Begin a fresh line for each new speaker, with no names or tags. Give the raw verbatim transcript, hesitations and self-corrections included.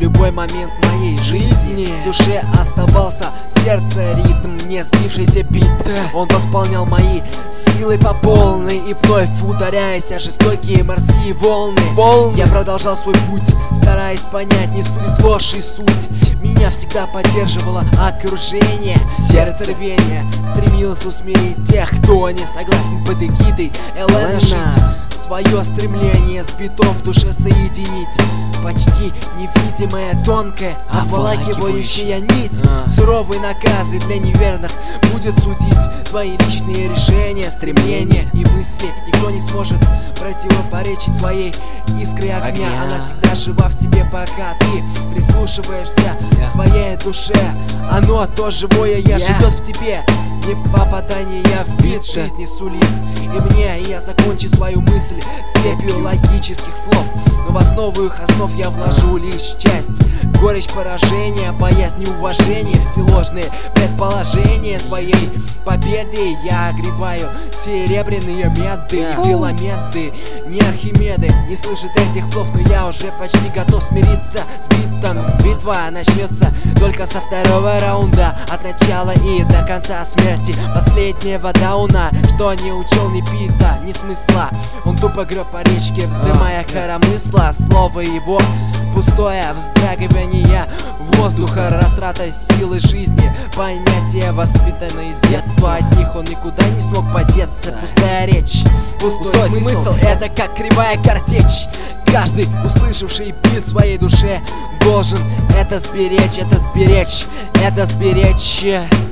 любой момент моей жизни. В душе оставался сердце ритм, не сбившийся бит. Он восполнял мои силы по полной, и вновь ударяясь о жестокие морские волны, волны. Я продолжал свой путь, стараясь понять, не спутать ложь и суть. Меня всегда поддерживало окружение, сердце рвения стремилось усмирить тех, кто не согласен под эгидой Элена жить. Свое стремление с битом в душе соединить. Почти невидимая, тонкая, обволакивающая нить. Суровые наказы для неверных будет судить твои личные решения, стремления и мысли. Никто не сможет противопоречить твоей искре огня. огня. Она всегда жива в тебе, пока ты прислушиваешься к своей душе. Оно то живое, я yeah. живет в тебе. Не попадание в бит жизни сулит и мне, и я закончу свою мысль цепью логических слов. Но в основу их основ я вложу лишь часть. Горечь поражения, боязнь неуважения, все ложные предположения твоей победы. Я огребаю серебряные меды, филаменты, не Архимеды. Не слышит этих слов, но я уже почти готов смириться с битом. Битва начнется только со второго раунда, от начала и до конца смерти последнего дауна. Что не учел ни бита, ни смысла, он тупо греб по речке, вздымая коромысла. Слово его пустое вздрагивание воздуха, растрата силы жизни, понятия воспитанные с детства. От них он никуда не смог подеться. Пустая речь, пустой, пустой смысл, смысл это как кривая картечь. Каждый, услышавший бит в своей душе, должен это сберечь, это сберечь, это сберечь.